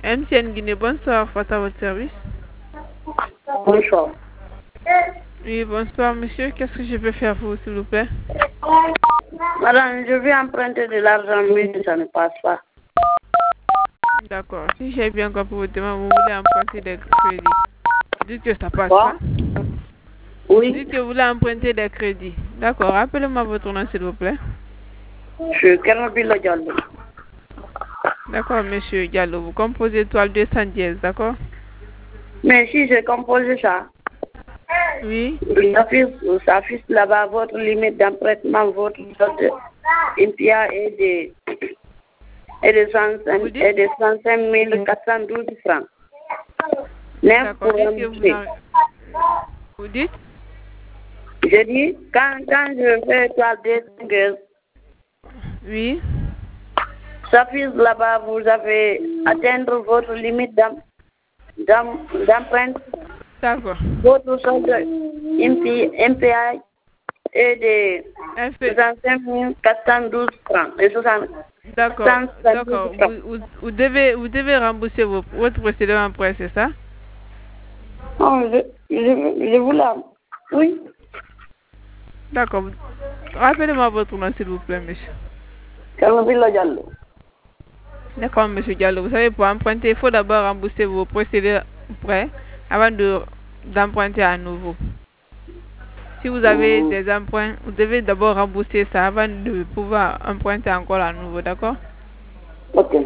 MTN Guinée, bonsoir, face à votre service. Bonsoir. Oui, bonsoir, monsieur. Qu'est-ce que je peux faire pour vous, s'il vous plaît? Madame, je vais emprunter de l'argent, mais ça ne passe pas. D'accord. Si j'ai bien compris votre demande, vous voulez emprunter des crédits. Dites que ça passe Quoi? pas. Oui, Dites que vous voulez emprunter des crédits. D'accord. Rappelez-moi votre nom, s'il vous plaît. je Kermabilo Diallo. D'accord, monsieur Diallo. Vous composez étoile 210, d'accord? Mais si je compose ça, Oui. ça affiche là-bas votre limite d'empruntement, votre solde impia et de 35 412 francs. Neuf D'accord. pour Dites que vous rembourser. Vous dites? Je dis, quand je fais étoile 210, Oui. ça affiche là-bas, vous avez atteindre votre limite d'emprunt. D'accord. Votre solde MPA est de 65 412 francs. Et 60 D'accord. 412 D'accord. francs. Vous devez rembourser votre précédent emprunt, c'est ça? Non, je voulais. Oui. D'accord. Rappelez-moi votre nom, s'il vous plaît, monsieur. Kermabilo Diallo. D'accord, monsieur Diallo. Vous savez, pour emprunter, il faut d'abord rembourser vos précédents prêts avant d'emprunter à nouveau. Si vous avez des emprunts, vous devez d'abord rembourser ça avant de pouvoir emprunter encore à nouveau, d'accord? Ok.